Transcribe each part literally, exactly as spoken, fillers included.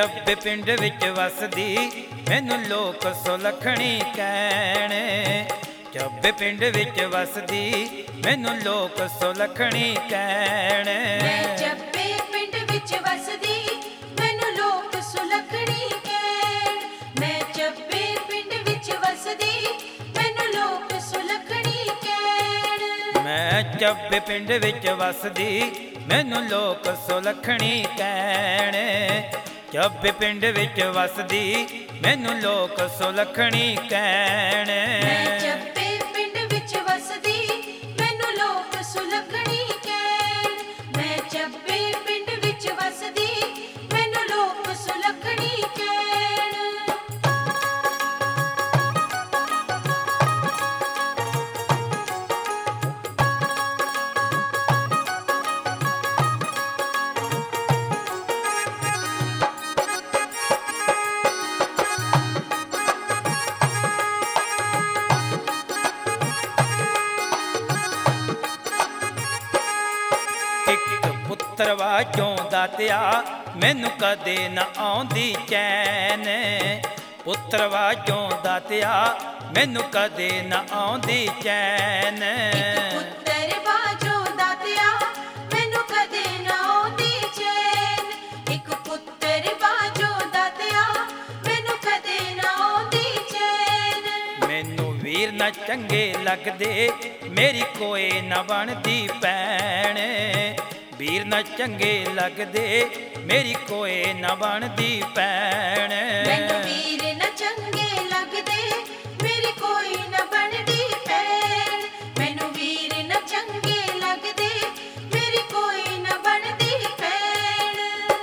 ਚੱਬੇ ਪਿੰਡ ਵਿੱਚ ਵਸਦੀ, ਮੈਨੂੰ ਲੋਕ ਸੁਲੱਖਣੀ ਕਹਿਣ। ਚੱਬੇ ਪਿੰਡ ਵਿੱਚ ਵਸਦੀ, ਮੈਨੂੰ ਲੋਕ ਸੁਲੱਖਣੀ ਕਹਿਣ। ਮੈਂ ਚੱਬੇ ਪਿੰਡ ਵਿੱਚ ਵਸਦੀ, ਮੈਨੂੰ ਲੋਕ ਸੁਲੱਖਣੀ ਕਹਿਣ। ਮੈਂ ਚੱਬੇ ਪਿੰਡ ਵਿੱਚ ਵਸਦੀ, ਮੈਨੂੰ ਲੋਕ ਸੁਲੱਖਣੀ ਕਹਿਣ। ਮੈਂ ਚੱਬੇ ਪਿੰਡ ਵਿੱਚ ਵਸਦੀ, ਮੈਨੂੰ ਲੋਕ ਸੁਲੱਖਣੀ ਕਹਿਣ। ਚੱਬੇ ਪਿੰਡ ਵਿੱਚ ਵਸਦੀ, ਮੈਨੂੰ ਲੋਕ ਸੁਲੱਖਣੀ ਕਹਿਣ। ਮੈਂ ਚੱਬੇ ਪਿੰਡ ਵਿੱਚ ਵਸਦੀ, ਮੈਨੂੰ ਲੋਕ ਸੁਲੱਖਣੀ ਕਹਿਣ। ਮੈਂ ਚੱਬੇ ਪਿੰਡ ਵਿੱਚ ਵਸਦੀ, ਮੈਨੂੰ ਲੋਕ ਸੁਲੱਖਣੀ ਕਹਿਣ। ਪੁੱਤਰ ਵਾਜੋਂ ਦਾਤਿਆ, ਮੈਨੂੰ ਕਦੇ ਨਾ ਆਉਂਦੀ ਚੈਨ। ਪੁੱਤਰ ਵਾਜੋਂ ਦਾਤਿਆ, ਮੈਨੂੰ ਕਦੇ ਨਾ ਆਉਂਦੀ ਚੈਨ। ਇੱਕ ਪੁੱਤਰ ਬਾਝੋਂ ਦਾਤਿਆ, ਮੈਨੂੰ ਕਦੇ ਨਾ ਆਉਂਦੀ ਚੈਨ। ਇੱਕ ਪੁੱਤਰ ਬਾਝੋਂ ਦਾਤਿਆ, ਮੈਨੂੰ ਕਦੇ ਨਾ ਆਉਂਦੀ ਚੈਨ। ਮੈਨੂੰ ਵੀਰ ਨਾ ਚੰਗੇ ਲੱਗਦੇ, ਮੇਰੀ ਕੋਈ ਨਾ ਬਣਦੀ ਭੈਣ। ਵੀਰ ਨਾ ਚੰਗੇ ਲੱਗਦੇ, ਮੇਰੀ ਕੋਈ ਨਾ ਬਣਦੀ ਭੈਣ। ਮੈਨੂੰ ਵੀਰ ਨਾ ਚੰਗੇ ਲੱਗਦੇ, ਮੇਰੀ ਕੋਈ ਨਾ ਬਣਦੀ ਭੈਣ। ਮੈਨੂੰ ਵੀਰ ਨਾ ਚੰਗੇ ਲੱਗਦੇ, ਮੇਰੀ ਕੋਈ ਨਾ ਬਣਦੀ ਭੈਣ।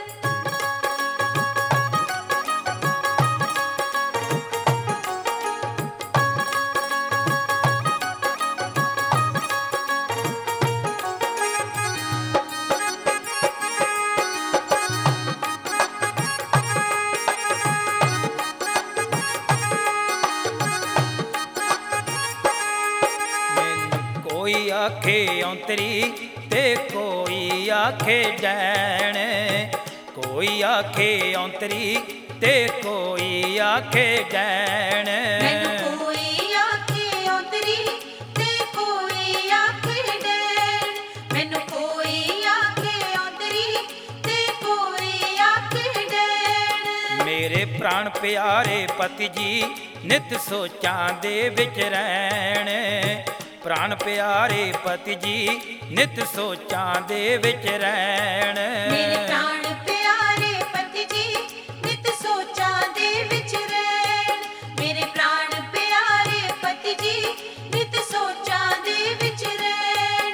ਕੋਈ ਆਖੇ ਔਂਤਰੀ ਤੇ ਕੋਈ ਆਖੇ ਡੈਣ। ਕੋਈ ਆਖੇ ਔਂਤਰੀ ਤੇ ਕੋਈ ਆਖੇ ਡੈਣ। ਮੈਨੂੰ ਕੋਈ ਆਖੇ ਔਂਤਰੀ ਤੇ ਕੋਈ ਆਖੇ ਡੈਣ। ਮੈਨੂੰ ਕੋਈ ਆਖੇ ਔਂਤਰੀ ਤੇ ਕੋਈ ਆਖੇ ਡੈਣ। ਮੇਰੇ ਪ੍ਰਾਣ ਪਿਆਰੇ ਪਤੀ ਜੀ, ਨਿਤ ਸੋਚਾਂ ਦੇ ਵਿੱਚ ਰਹਿਣ। ਪ੍ਰਾਣ ਪਿਆਰੇ ਪਤੀ ਜੀ, ਨਿਤ ਸੋਚਾਂ ਦੇ ਵਿੱਚ ਰਹਿਣ। ਮੇਰੇ ਪ੍ਰਾਣ ਪਿਆਰੇ ਪਤੀ ਜੀ, ਨਿਤ ਸੋਚਾਂ ਦੇ ਵਿੱਚ ਰਹਿਣ। ਮੇਰੇ ਪ੍ਰਾਣ ਪਿਆਰੇ ਪਤੀ ਜੀ, ਨਿਤ ਸੋਚਾਂ ਦੇ ਵਿੱਚ ਰਹਿਣ।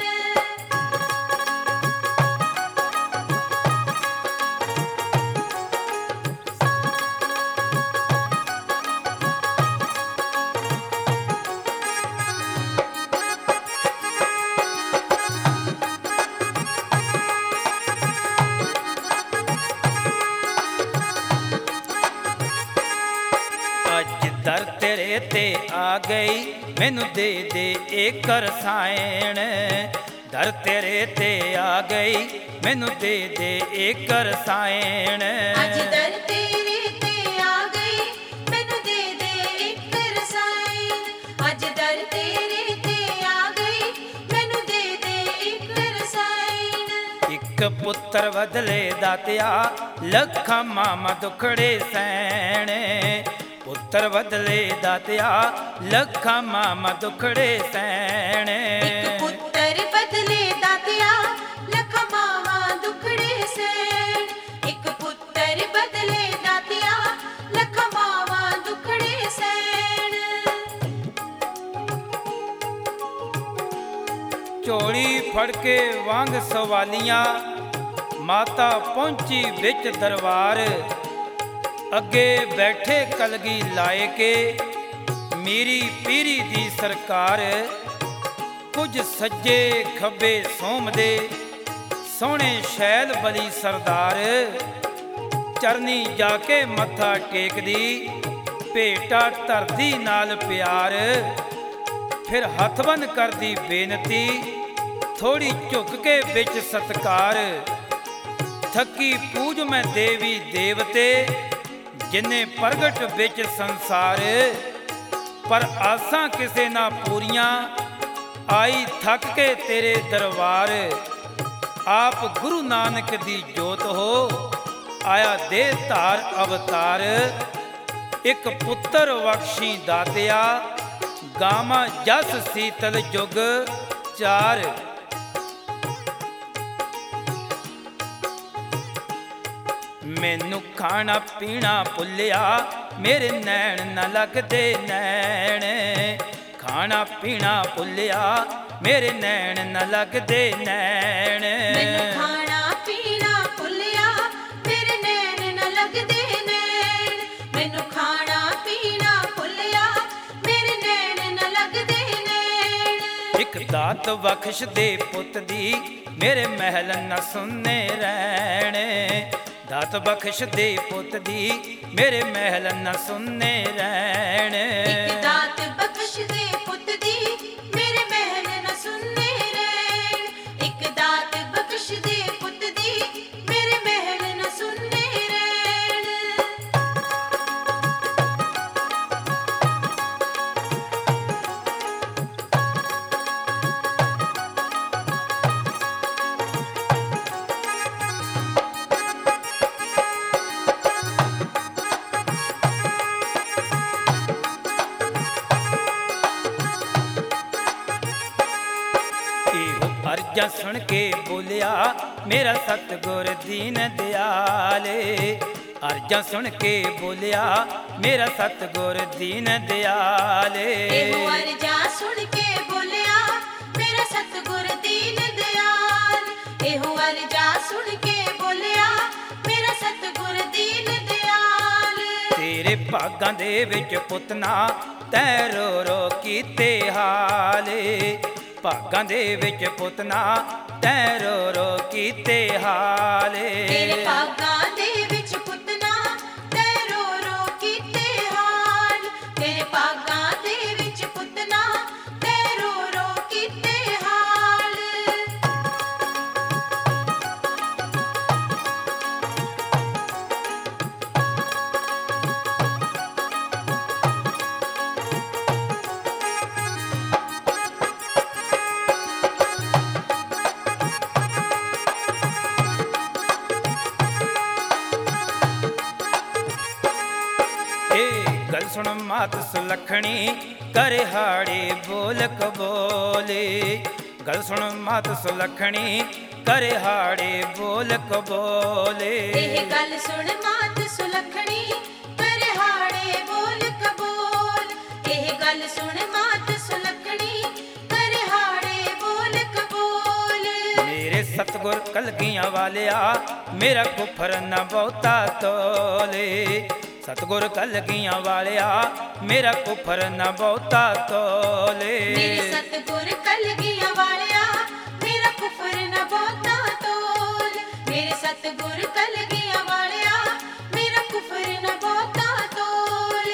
ਦਰ ਤੇਰੇ ਤੇ ਆ ਗਈ, ਮੈਨੂੰ ਦੇ ਦੇ ਇੱਕ ਰਸਾਇਣ। ਦਰ ਤੇਰੇ ਤੇ ਆ ਗਈ, ਮੈਨੂੰ ਦੇ ਦੇ ਇੱਕ ਰਸਾਇਣ। ਅੱਜ ਦਰ ਤੇਰੇ ਤੇ ਆ ਗਈ, ਮੈਨੂੰ ਦੇ ਦੇ ਇੱਕ ਰਸਾਇਣ। ਅੱਜ ਦਰ ਤੇਰੇ ਤੇ ਆ ਗਈ, ਮੈਨੂੰ ਦੇ ਦੇ ਇੱਕ ਰਸਾਇਣ। ਇੱਕ ਪੁੱਤਰ ਬਦਲੇ ਦਾਤਿਆ, ਲੱਖਾਂ ਮਾਮਾ ਦੁਖੜੇ ਸਹਿਣ। ਪੁੱਤਰ ਬਦਲੇ ਦਾਤਿਆ, ਲੱਖਾਂ ਮਾਮਾ ਦੁਖੜੇ ਸਹਿਣ। ਇੱਕ ਪੁੱਤਰ ਬਦਲੇ ਦਾਤਿਆ, ਲੱਖਾਂ ਮਾਵਾਂ ਦੁਖੜੇ ਸਹਿਣ। ਇੱਕ ਪੁੱਤਰ ਬਦਲੇ ਦਾਤਿਆ, ਲੱਖਾਂ ਮਾਵਾਂ ਦੁਖੜੇ ਸਹਿਣ। ਝੋਲੀ ਫੜ ਕੇ ਵਾਂਗ ਸਵਾਲੀਆਂ, ਮਾਤਾ ਪਹੁੰਚੀ ਵਿੱਚ ਦਰਬਾਰ। ਅੱਗੇ ਬੈਠੇ ਕਲਗੀ ਲਾਏ ਕੇ, ਮੀਰੀ ਪੀਰੀ ਦੀ ਸਰਕਾਰ। ਕੁਝ ਸੱਜੇ ਖੱਬੇ ਸੋਮਦੇ, ਸੋਹਣੇ ਸ਼ੈਲ ਬਲੀ ਸਰਦਾਰ। ਚਰਨੀ ਜਾ ਕੇ ਮੱਥਾ ਟੇਕਦੀ, ਭੇਟਾ ਧਰਦੀ ਨਾਲ ਪਿਆਰ। ਫਿਰ ਹੱਥ ਬੰਨ ਕਰਦੀ ਬੇਨਤੀ, ਥੋੜੀ ਝੁਕ ਕੇ ਵਿੱਚ ਸਤਕਾਰ। ਥੱਕੀ ਪੂਜ ਮੈਂ ਦੇਵੀ ਦੇਵਤੇ, ਜਿਨੇ ਪ੍ਰਗਟ ਵਿੱਚ ਸੰਸਾਰ। ਪਰ ਆਸਾਂ ਕਿਸੇ ਨਾ ਪੂਰੀਆਂ, ਆਈ ਥੱਕ ਕੇ ਤੇਰੇ ਦਰਬਾਰ। ਆਪ ਗੁਰੂ ਨਾਨਕ ਦੀ ਜੋਤ ਹੋ, ਆਇਆ ਦੇ ਧਾਰ ਅਵਤਾਰ। ਇੱਕ ਪੁੱਤਰ ਬਖਸ਼ੀ ਦਾਤਿਆ, ਗਾਵਾਂ ਜਸ ਸੀਤਲ ਜੁਗ ਚਾਰ। ਮੈਨੂੰ ਖਾਣਾ ਪੀਣਾ ਭੁੱਲਿਆ, ਮੇਰੇ ਨੈਣ ਨਾ ਲੱਗਦੇ ਨੈਣ। ਖਾਣਾ ਪੀਣਾ ਭੁੱਲਿਆ, ਮੇਰੇ ਨੈਣ ਨਾ ਲੱਗਦੇ ਨੈਣ। ਮੈਨੂੰ ਖਾਣਾ ਪੀਣਾ ਭੁੱਲਿਆ, ਮੇਰੇ ਨੈਣ ਨਾ ਲੱਗਦੇ ਨੈਣ। ਮੈਨੂੰ ਖਾਣਾ ਪੀਣਾ ਭੁੱਲਿਆ, ਮੇਰੇ ਨੈਣ ਨਾ ਲੱਗਦੇ ਨੈਣ। ਇੱਕ ਦਾਤ ਬਖਸ਼ ਦੇ ਪੁੱਤ ਦੀ, ਮੇਰੇ ਮਹਿਲ ਨਾ ਸੁੰਨੇ ਰਹਿਣ। ਦਾਤ ਬਖਸ਼ ਦੇ ਪੁੱਤ ਦੀ, ਮੇਰੇ ਮਹਿਲ ਨਾ ਸੁੰਨੇ ਰਹਿਣ। ਇੱਕ ਦਾਤ ਬਖਸ਼ ਦੇ ਪੁੱਤ ਦੀ, ਮੇਰੇ ਮਹਿਲ ਨਾ ਸੁੰਨੇ ਰਹਿਣ। ਇੱਕ ਦਾਤ ਬਖਸ਼ ਦੇ ਪੁੱਤ ਦੀ, ਮੇਰੇ ਮਹਿਲ ਨਾ ਸੁੰਨੇ ਰਹਿਣ। ਅਰਜ਼ਾਂ ਸੁਣ ਕੇ ਬੋਲਿਆ, ਮੇਰਾ ਸਤਿਗੁਰ ਦੀਨ ਦਿਆਲੇ। ਅਰਜ਼ਾਂ ਸੁਣ ਕੇ ਬੋਲਿਆ, ਮੇਰਾ ਸਤਿਗੁਰ ਦੀਨ ਦਿਆਲੇ। ਇਹੋ ਅਰਜ਼ਾਂ ਸੁਣ ਕੇ ਬੋਲਿਆ, ਮੇਰਾ ਸਤਿਗੁਰ ਦੀਨ ਦਿਆਲ। ਇਹੋ ਅਰਜ਼ਾਂ ਸੁਣ ਕੇ ਬੋਲਿਆ, ਮੇਰਾ ਸਤਿਗੁਰ ਦੀਨ ਦਿਆਲ। ਤੇਰੇ ਭਾਗਾਂ ਦੇ ਵਿੱਚ ਪੁੱਤ ਨਾ, ਤੈ ਰੋ ਰੋ ਕੀਤੇ ਹਾਲੇ। ਭਾਗਾਂ ਦੇ ਵਿੱਚ ਪੁੱਤ ਨਾ, ਤੈ ਰੋ ਰੋ ਕੀਤੇ ਹਾਲੇ। ਤੇਰੇ ਭਾਗਾਂ ਦੇ ਵਿੱਚ ਪੁੱਤ ਨਾ, ਤੈ ਰੋ ਰੋ ਕੀਤੇ ਹਾਲ। ਤੇਰੇ ਭਾਗਾਂ ਦੇ ਵਿੱਚ ਪੁੱਤ ਨਾ, ਤੈ ਰੋ ਰੋ ਕੀਤੇ ਹਾਲ। ਗੱਲ ਸੁਣ ਮਾਤ ਸੁਲੱਖਣੀ, ਕਰੇ ਹਾੜੇ ਬੋਲ ਕਬੋਲੇ। ਗੱਲ ਸੁਣ ਮਾਤ ਸੁਲੱਖਣੀ, ਕਰੇ ਹਾੜੇ ਬੋਲ ਕਬੋਲੇ। ਇਹ ਗੱਲ ਸੁਣ ਮਾਤ ਸੁਲੱਖਣੀ, ਕਰੇ ਹਾੜੇ ਬੋਲ ਕਬੋਲ। ਇਹ ਗੱਲ ਸੁਣ ਮਾਤ ਸੁਲੱਖਣੀ, ਕਰੇ ਹਾੜੇ ਬੋਲ ਕਬੋਲ। ਮੇਰੇ ਸਤਿਗੁਰ ਕਲਗੀਆਂ ਵਾਲਿਆ, ਮੇਰਾ ਕੁਫਰ ਨਾ ਬਹੁਤਾ ਤੋਲੇ। ਸਤਿਗੁਰ ਕਲਗੀਆਂ ਵਾਲਿਆ, ਮੇਰਾ ਕੁਫਰ ਨਾ ਬਹੁਤਾ ਤੋਲੇ। ਮੇਰੇ ਸਤਿਗੁਰ ਕਲਗੀਆਂ ਵਾਲਿਆ, ਮੇਰਾ ਕੁਫਰ ਨਾ ਬਹੁਤਾ ਤੋਲ। ਮੇਰੇ ਸਤਿਗੁਰ ਕਲਗੀਆਂ ਵਾਲਿਆ, ਮੇਰਾ ਕੁਫਰ ਨਾ ਬਹੁਤਾ ਤੋਲ।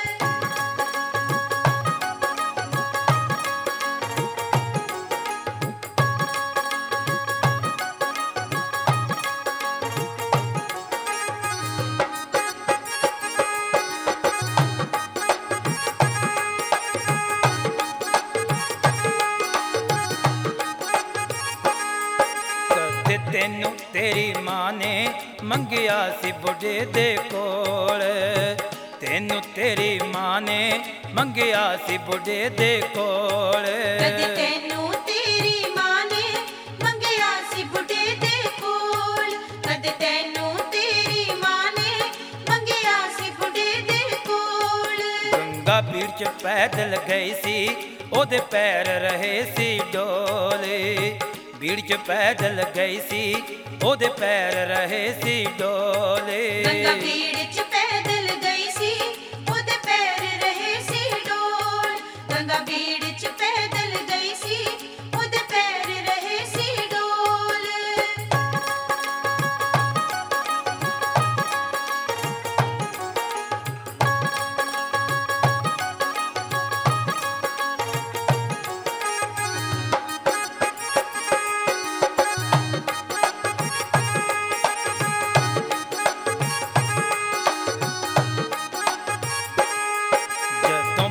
ਤੈਨੂੰ ਤੇਰੀ ਮਾਂ ਨੇ ਮੰਗਿਆ ਸੀ ਬੁੱਢੇ ਦੇ ਕੋਲ। ਤੈਨੂੰ ਤੇਰੀ ਮਾਂ ਨੇ ਮੰਗਿਆ ਸੀ ਬੁੱਢੇ ਦੇ ਕੋਲ। ਕਦੇ ਤੈਨੂੰ ਤੇਰੀ ਮਾਂ ਨੇ ਮੰਗਿਆ ਸੀ ਬੁੱਢੇ ਦੇ ਕੋਲ। ਕਦੇ ਤੈਨੂੰ ਤੇਰੀ ਮਾਂ ਨੇ ਮੰਗਿਆ ਸੀ ਬੁੱਢੇ ਦੇ ਕੋਲ। ਗੰਗਾ ਪੀੜ ਚ ਪੈਦਲ ਗਈ ਸੀ, ਉਹਦੇ ਪੈਰ ਰਹੇ ਸੀ ਡੋਲੇ। ਭੀੜ ਚ ਪੈਦਲ ਗਈ ਸੀ, ਉਹਦੇ ਪੈਰ ਰਹੇ ਸੀ ਡੋਲੇ। ਗੰਗਾ ਭੀੜ ਚ ਪੈਦਲ ਗਈ ਸੀ, ਉਹਦੇ ਪੈਰ ਰਹੇ ਸੀ ਡੋਲ। ਗੰਗਾ ਭੀੜ ਚ ਪੈਦਲ ਗਈ ਸੀ, ਉਹਦੇ ਪੈਰ ਰਹੇ ਸੀ ਡੋਲ।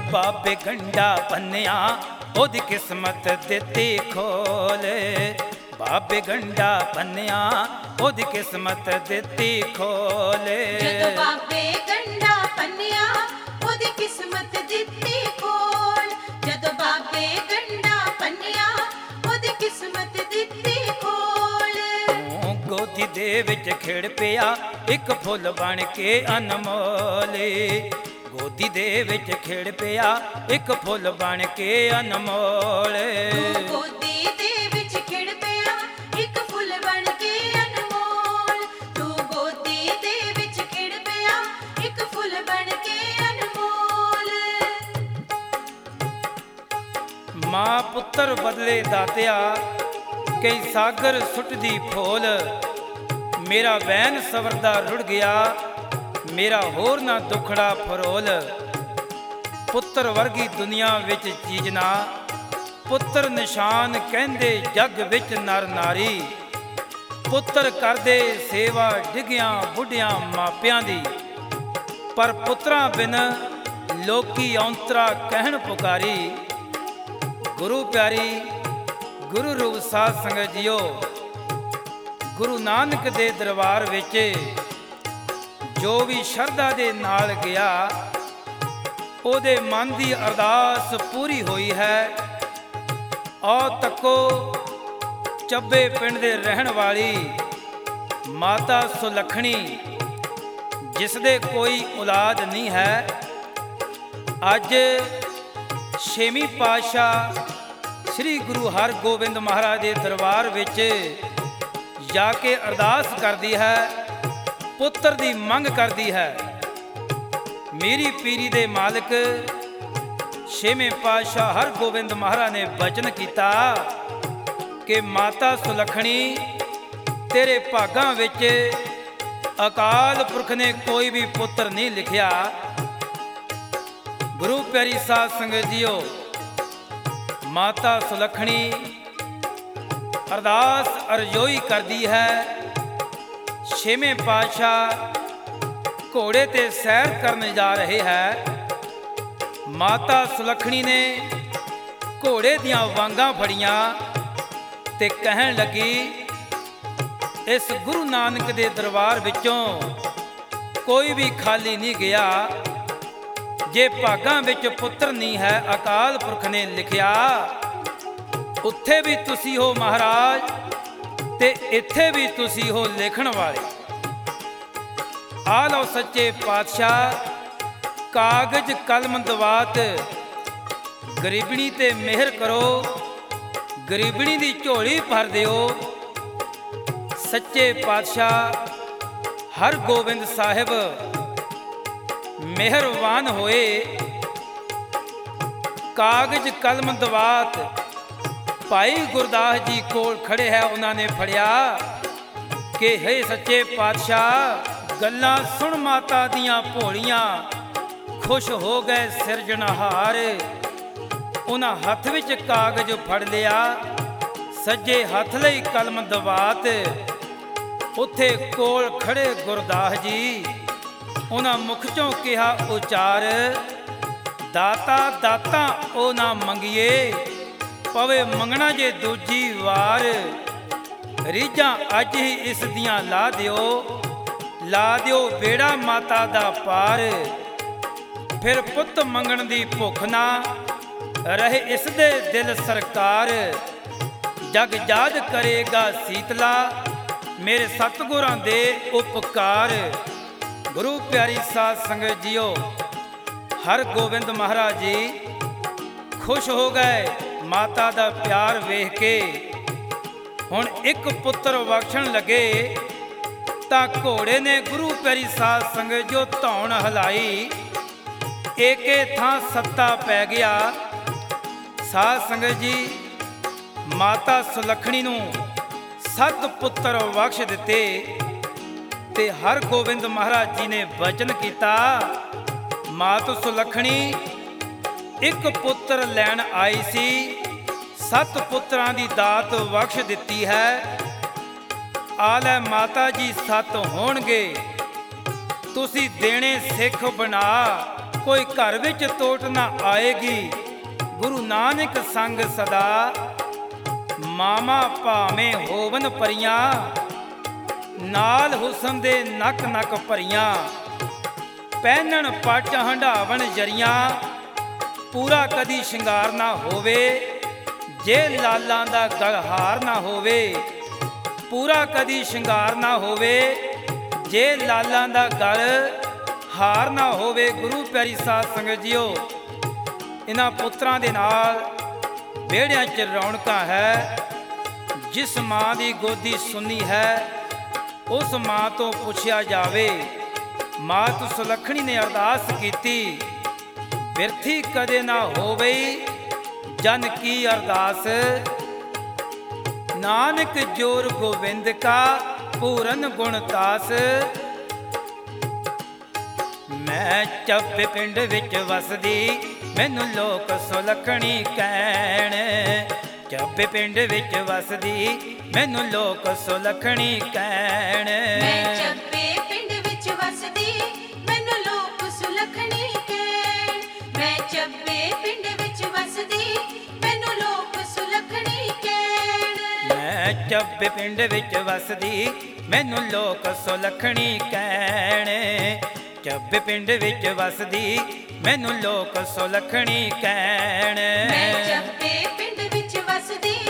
ਬਾਬੇ ਗੰਡਾ ਬੰਨਿਆ ਉਹਦੀ ਕਿਸਮਤ ਦਿੱਤੀ ਖੋਲ। ਬਾਬੇ ਗੰਡਾ ਬੰਨਿਆ ਉਹਦੀ ਕਿਸਮਤ ਦਿੱਤੀ ਖੋਲ। ਜਦੋਂ ਬਾਬੇ ਗੰਡਾ ਪੰਨਿਆ ਉਹਦੀ ਕਿਸਮਤ ਦਿੱਤੀ ਖੋਲ। ਜਦੋਂ ਬਾਬੇ ਗੰਡਾ ਪੰਨਿਆ ਉਹਦੀ ਕਿਸਮਤ ਦਿੱਤੀ ਖੋਲ। ਤੂੰ ਗੋਦੀ ਦੇ ਵਿੱਚ ਖਿੜ ਪਿਆ ਇੱਕ ਫੁੱਲ ਬਣ ਕੇ ਅਨਮੋਲ। ਗੋਦੀ ਦੇ ਵਿੱਚ ਖਿੜ ਪਿਆ ਇੱਕ ਫੁੱਲ ਬਣ ਕੇ ਅਨਮੋਲ। ਤੂੰ ਗੋਦੀ ਦੇ ਵਿੱਚ ਖਿੜ ਪਿਆ ਇੱਕ ਫੁੱਲ ਬਣ ਕੇ ਅਨਮੋਲ। ਤੂੰ ਗੋਦੀ ਦੇ ਵਿੱਚ ਖਿੜ ਪਿਆ ਇੱਕ ਫੁੱਲ ਬਣ ਕੇ ਅਨਮੋਲ। ਮਾਂ ਪੁੱਤਰ ਬਦਲੇ ਦਾਤਿਆ ਕਈ ਸਾਗਰ ਸੁੱਟਦੀ ਫੋਲ। ਮੇਰਾ ਵੈਨ ਸਵਰਦਾ ਰੁੜ ਗਿਆ ਮੇਰਾ ਹੋਰ ਨਾ ਦੁਖੜਾ ਫਰੋਲ। ਪੁੱਤਰ ਵਰਗੀ ਦੁਨੀਆ ਵਿੱਚ ਚੀਜ਼ ਨਾ ਪੁੱਤਰ ਨਿਸ਼ਾਨ ਕਹਿੰਦੇ ਜੱਗ ਵਿੱਚ ਨਰ ਨਾਰੀ। ਪੁੱਤਰ ਕਰਦੇ ਸੇਵਾ ਡਿੱਗਿਆਂ ਬੁੱਢਿਆਂ ਮਾਪਿਆਂ ਦੀ ਪਰ ਪੁੱਤਰਾਂ ਬਿਨ ਲੋਕੀ ਔਂਤਰਾ ਕਹਿਣ ਪੁਕਾਰੀ। ਗੁਰੂ ਪਿਆਰੀ ਗੁਰੂ ਰੂਪ ਸਾਧ ਸੰਗਤ ਜੀਓ, ਗੁਰੂ ਨਾਨਕ ਦੇ ਦਰਬਾਰ ਵਿੱਚ ਜੋ ਵੀ ਸ਼ਰਧਾ ਦੇ ਨਾਲ ਗਿਆ ਉਹਦੇ ਮਨ ਦੀ ਅਰਦਾਸ ਪੂਰੀ ਹੋਈ ਹੈ। ਆਓ ਤੱਕੋ ਚੱਬੇ ਪਿੰਡ ਦੇ ਰਹਿਣ ਵਾਲੀ ਮਾਤਾ ਸੁਲੱਖਣੀ ਜਿਸ ਦੇ ਕੋਈ ਔਲਾਦ ਨਹੀਂ ਹੈ, ਅੱਜ ਛੇਵੀਂ ਪਾਤਸ਼ਾਹ ਸ੍ਰੀ ਗੁਰੂ ਹਰਗੋਬਿੰਦ ਮਹਾਰਾਜ ਦੇ ਦਰਬਾਰ ਵਿੱਚ ਜਾ ਕੇ ਅਰਦਾਸ ਕਰਦੀ ਹੈ, ਪੁੱਤਰ ਦੀ ਮੰਗ ਕਰਦੀ ਹੈ। ਮੇਰੀ ਪੀਰੀ ਦੇ ਮਾਲਕ ਛੇਵੇਂ ਪਾਤਸ਼ਾਹ ਹਰਗੋਬਿੰਦ ਮਹਾਰਾਜ ਨੇ ਬਚਨ ਕੀਤਾ ਕਿ ਮਾਤਾ ਸੁਲੱਖਣੀ ਤੇਰੇ ਭਾਗਾਂ ਵਿੱਚ ਅਕਾਲ ਪੁਰਖ ਨੇ ਕੋਈ ਵੀ ਪੁੱਤਰ ਨਹੀਂ ਲਿਖਿਆ। ਗੁਰੂ ਪਿਆਰੀ ਸਾਧ ਸੰਗਤ ਜੀਓ, ਮਾਤਾ ਸੁਲੱਖਣੀ ਅਰਦਾਸ ਅਰਜ਼ੋਈ ਕਰਦੀ ਹੈ। ਛੇਵੇਂ ਪਾਤਸ਼ਾਹ ਘੋੜੇ ਤੇ ਸੈਰ ਕਰਨ ਜਾ ਰਹੇ ਹੈ। ਮਾਤਾ ਸੁਲੱਖਣੀ ਨੇ ਘੋੜੇ ਦੀਆਂ ਵਾਂਗਾਂ ਫੜੀਆਂ ਤੇ ਕਹਿਣ ਲੱਗੀ, ਇਸ ਗੁਰੂ ਨਾਨਕ ਦੇ ਦਰਬਾਰ ਵਿੱਚੋਂ ਕੋਈ ਵੀ ਖਾਲੀ ਨਹੀਂ ਗਿਆ। ਜੇ ਭਾਗਾਂ ਵਿੱਚ ਪੁੱਤਰ ਨਹੀਂ ਹੈ ਅਕਾਲ ਪੁਰਖ ਨੇ ਲਿਖਿਆ, ਉੱਥੇ ਵੀ ਤੁਸੀਂ ਹੋ ਮਹਾਰਾਜ ਤੇ ਇੱਥੇ ਵੀ ਤੁਸੀਂ ਹੋ ਲਿਖਣ ਵਾਲੇ। ਆ ਲਓ ਸੱਚੇ ਪਾਤਸ਼ਾਹ ਕਾਗਜ਼ ਕਲਮ ਦਵਾਤ, ਗਰੀਬਣੀ ਤੇ ਮਿਹਰ ਕਰੋ, ਗਰੀਬਣੀ ਦੀ ਝੋਲੀ ਭਰ ਦਿਓ। ਸੱਚੇ ਪਾਤਸ਼ਾਹ ਹਰਗੋਬਿੰਦ ਸਾਹਿਬ ਮਿਹਰਬਾਨ ਹੋਏ। ਕਾਗਜ਼ ਕਲਮ ਦਵਾਤ ਭਾਈ ਗੁਰਦਾਸ ਜੀ ਕੋਲ ਖੜੇ ਹੈ, ਉਹਨਾਂ ਨੇ ਫੜਿਆ ਕਿ ਹੇ ਸੱਚੇ ਪਾਤਸ਼ਾਹ ਗੱਲਾਂ ਸੁਣ ਮਾਤਾ ਦੀਆਂ ਭੋਲੀਆਂ, ਖੁਸ਼ ਹੋ ਗਏ ਸਿਰਜਣਹਾਰ। ਉਹਨਾਂ ਹੱਥ ਵਿੱਚ ਕਾਗਜ਼ ਫੜ ਲਿਆ, ਸੱਜੇ ਹੱਥ ਲਈ ਕਲਮ ਦਵਾਤ। ਉੱਥੇ ਕੋਲ ਖੜੇ ਗੁਰਦਾਸ ਜੀ, ਉਹਨਾਂ ਮੁਖ ਚੋਂ ਕਿਹਾ ਉਚਾਰ, ਦਾਤਾ ਦਾਤਾ ਉਹ ਨਾ ਮੰਗੀਏ, ਪਵੇ ਮੰਗਣਾ ਜੇ ਦੂਜੀ ਵਾਰ। ਰੀਝਾਂ ਅੱਜ ਹੀ ਇਸ ਦੀਆਂ ਲਾ ਦਿਓ, ਲਾ ਦਿਓ ਬੇੜਾ ਮਾਤਾ ਦਾ ਪਾਰ। ਫਿਰ ਪੁੱਤ ਮੰਗਣ ਦੀ ਭੁੱਖ ਨਾ ਰਹੇ ਇਸ ਦੇ ਦਿਲ ਸਰਕਾਰ। ਜਗ ਯਾਦ ਕਰੇਗਾ ਸੀਤਲਾ ਮੇਰੇ ਸਤਿਗੁਰਾਂ ਦੇ ਉਪਕਾਰ। ਗੁਰੂ ਪਿਆਰੀ ਸਾਧ ਸੰਗਤ ਜੀਓ, ਹਰਗੋਬਿੰਦ ਮਹਾਰਾਜ ਜੀ ਖੁਸ਼ ਹੋ ਗਏ ਮਾਤਾ ਦਾ ਪਿਆਰ ਵੇਖ ਕੇ। ਹੁਣ ਇੱਕ ਪੁੱਤਰ ਬਖਸ਼ਣ ਲੱਗੇ ਤਾਂ ਘੋੜੇ ਨੇ ਗੁਰੂ ਪਿਆਰੀ ਸਾਧ ਸੰਗਤ ਜੋ ਧੌਣ ਹਲਾਈ, ਏਕੇ ਥਾਂ ਸੱਤਾ ਪੈ ਗਿਆ। ਸਾਧ ਸੰਗਤ ਜੀ, ਮਾਤਾ ਸੁਲੱਖਣੀ ਨੂੰ ਸੱਤ ਪੁੱਤਰ ਬਖਸ਼ ਦਿੱਤੇ ਤੇ ਹਰਗੋਬਿੰਦ ਮਹਾਰਾਜ ਜੀ ਨੇ ਬਚਨ ਕੀਤਾ, ਮਾਤਾ ਸੁਲੱਖਣੀ ਇੱਕ ਪੁੱਤਰ ਲੈਣ ਆਈ ਸੀ, ਸੱਤ ਪੁੱਤਰਾਂ ਦੀ ਦਾਤ ਬਖਸ਼ ਦਿੱਤੀ ਹੈ। ਆ ਲੈ ਮਾਤਾ ਜੀ ਸੱਤ ਹੋਣਗੇ, ਤੁਸੀਂ ਦੇਣੇ ਸਿੱਖ ਬਣਾ। ਕੋਈ ਘਰ ਵਿੱਚ ਤੋਟ ਨਾ ਆਏਗੀ। ਗੁਰੂ ਨਾਨਕ ਸੰਗ ਸਦਾ, ਮਾਮਾ ਭਾਵੇਂ ਹੋਵਨ ਪਰੀਆਂ, ਨਾਲ ਹੁਸਨ ਦੇ ਨੱਕ ਨੱਕ ਭਰੀਆਂ। ਪਹਿਨਣ ਪੱਟ ਹੰਢਾਵਣ ਜਰੀਆਂ, ਪੂਰਾ ਕਦੀ ਸ਼ਿੰਗਾਰ ਨਾ ਹੋਵੇ। ਜੇ ਲਾਲਾਂ ਦਾ ਗਲਹਾਰ ਨਾ ਹੋਵੇ, ਪੂਰਾ ਕਦੀ ਸ਼ਿੰਗਾਰ ਨਾ ਹੋਵੇ। ਜੇ ਲਾਲਾਂ ਦਾ ਗਲ ਹਾਰ ਨਾ ਹੋਵੇ। ਗੁਰੂ ਪਿਆਰੀ ਸਾਧ ਸੰਗਤ ਜੀਓ, ਇਹਨਾਂ ਪੁੱਤਰਾਂ ਦੇ ਨਾਲ ਵਿਹੜਿਆਂ 'ਚ ਰੌਣਕਾਂ ਹੈ। ਜਿਸ ਮਾਂ ਦੀ ਗੋਦੀ ਸੁੰਨੀ ਹੈ, ਉਸ ਮਾਂ ਤੋਂ ਪੁੱਛਿਆ ਜਾਵੇ। ਮਾਂ ਤੂੰ ਸੁਲੱਖਣੀ ਨੇ ਅਰਦਾਸ ਕੀਤੀ, ਬਿਰਥੀ ਕਦੇ ਨਾ ਹੋਵੇ ਜਨ ਕੀ ਅਰਦਾਸ। ਨਾਨਕ ਜੋਰ ਗੋਬਿੰਦ ਕਾ ਪੂਰਨ ਗੁਣਤਾਸ। ਮੈਂ ਚੱਬੇ ਪਿੰਡ ਵਿੱਚ ਵਸਦੀ, ਮੈਨੂੰ ਲੋਕ ਸੁਲੱਖਣੀ ਕਹਿਣ। ਚੱਬੇ ਪਿੰਡ ਵਿੱਚ ਵਸਦੀ, ਮੈਨੂੰ ਲੋਕ ਸੁਲੱਖਣੀ ਕਹਿਣ। ਮੈਂ ਚੱਬੇ ਪਿੰਡ ਵਿੱਚ ਵਸਦੀ, ਮੈਨੂੰ ਲੋਕ ਸੁਲੱਖਣੀ ਕਹਿਣ। ਮੈਂ ਚੱਬੇ ਪਿੰਡ ਵਿੱਚ ਵਸਦੀ, ਮੈਨੂੰ ਲੋਕ ਸੁਲੱਖਣੀ ਕਹਿਣ। ਮੈਂ ਚੱਬੇ ਪਿੰਡ ਵਿੱਚ ਵਸਦੀ, ਮੈਨੂੰ ਲੋਕ ਸੁਲੱਖਣੀ ਕਹਿਣ। ਚੱਬੇ ਪਿੰਡ ਵਿੱਚ ਵਸਦੀ, ਮੈਨੂੰ ਲੋਕ ਸੁਲੱਖਣੀ ਕਹਿਣ। ਮੈਂ ਚੱਬੇ ਪਿੰਡ ਵਿੱਚ ਵਸਦੀ,